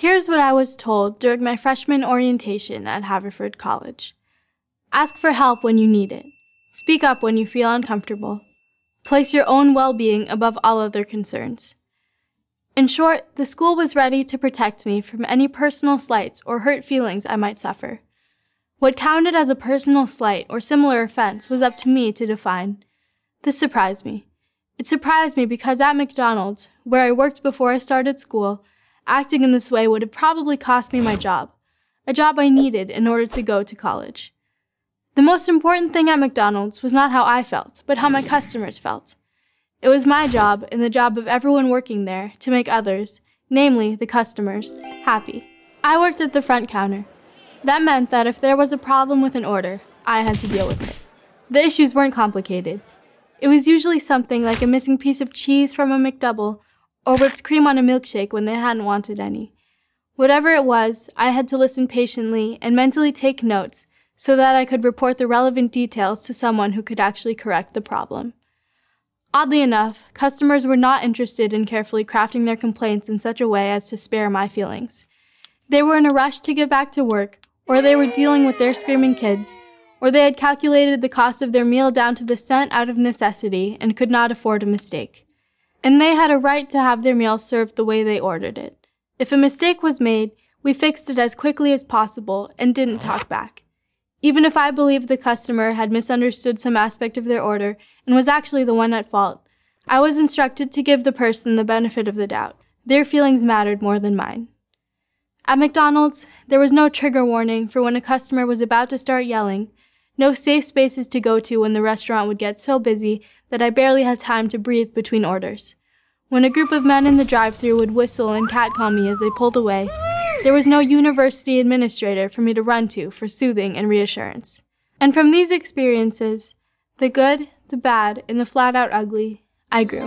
Here's what I was told during my freshman orientation at Haverford College. Ask for help when you need it. Speak up when you feel uncomfortable. Place your own well-being above all other concerns. In short, the school was ready to protect me from any personal slights or hurt feelings I might suffer. What counted as a personal slight or similar offense was up to me to define. This surprised me. It surprised me because at McDonald's, where I worked before I started school, acting in this way would have probably cost me my job, a job I needed in order to go to college. The most important thing at McDonald's was not how I felt, but how my customers felt. It was my job, and the job of everyone working there, to make others, namely the customers, happy. I worked at the front counter. That meant that if there was a problem with an order, I had to deal with it. The issues weren't complicated. It was usually something like a missing piece of cheese from a McDouble, or whipped cream on a milkshake when they hadn't wanted any. Whatever it was, I had to listen patiently and mentally take notes so that I could report the relevant details to someone who could actually correct the problem. Oddly enough, customers were not interested in carefully crafting their complaints in such a way as to spare my feelings. They were in a rush to get back to work, or they were dealing with their screaming kids, or they had calculated the cost of their meal down to the cent out of necessity and could not afford a mistake. And they had a right to have their meal served the way they ordered it. If a mistake was made, we fixed it as quickly as possible and didn't talk back. Even if I believed the customer had misunderstood some aspect of their order and was actually the one at fault, I was instructed to give the person the benefit of the doubt. Their feelings mattered more than mine. At McDonald's, there was no trigger warning for when a customer was about to start yelling, no safe spaces to go to when the restaurant would get so busy that I barely had time to breathe between orders. When a group of men in the drive-thru would whistle and catcall me as they pulled away, there was no university administrator for me to run to for soothing and reassurance. And from these experiences, the good, the bad, and the flat-out ugly, I grew.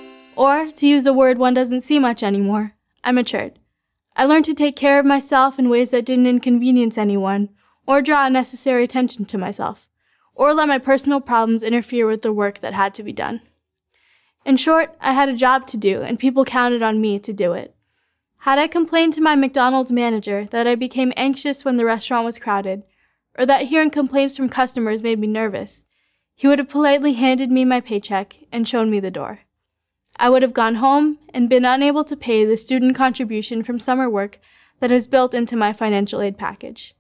Or, to use a word one doesn't see much anymore, I matured. I learned to take care of myself in ways that didn't inconvenience anyone, or draw unnecessary attention to myself, or let my personal problems interfere with the work that had to be done. In short, I had a job to do, and people counted on me to do it. Had I complained to my McDonald's manager that I became anxious when the restaurant was crowded, or that hearing complaints from customers made me nervous, he would have politely handed me my paycheck and shown me the door. I would have gone home and been unable to pay the student contribution from summer work that is built into my financial aid package.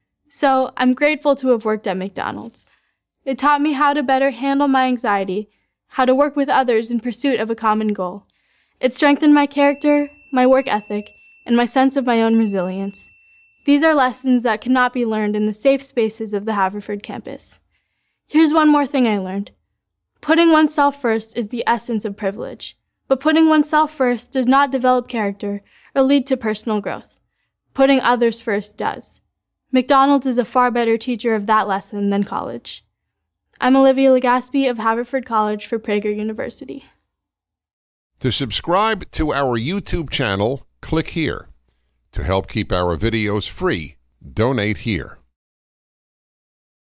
So, I'm grateful to have worked at McDonald's. It taught me how to better handle my anxiety, how to work with others in pursuit of a common goal. It strengthened my character, my work ethic, and my sense of my own resilience. These are lessons that cannot be learned in the safe spaces of the Haverford campus. Here's one more thing I learned. Putting oneself first is the essence of privilege, but putting oneself first does not develop character or lead to personal growth. Putting others first does. McDonald's is a far better teacher of that lesson than college. I'm Olivia Legaspi of Haverford College for Prager University. To subscribe to our YouTube channel, click here. To help keep our videos free, donate here.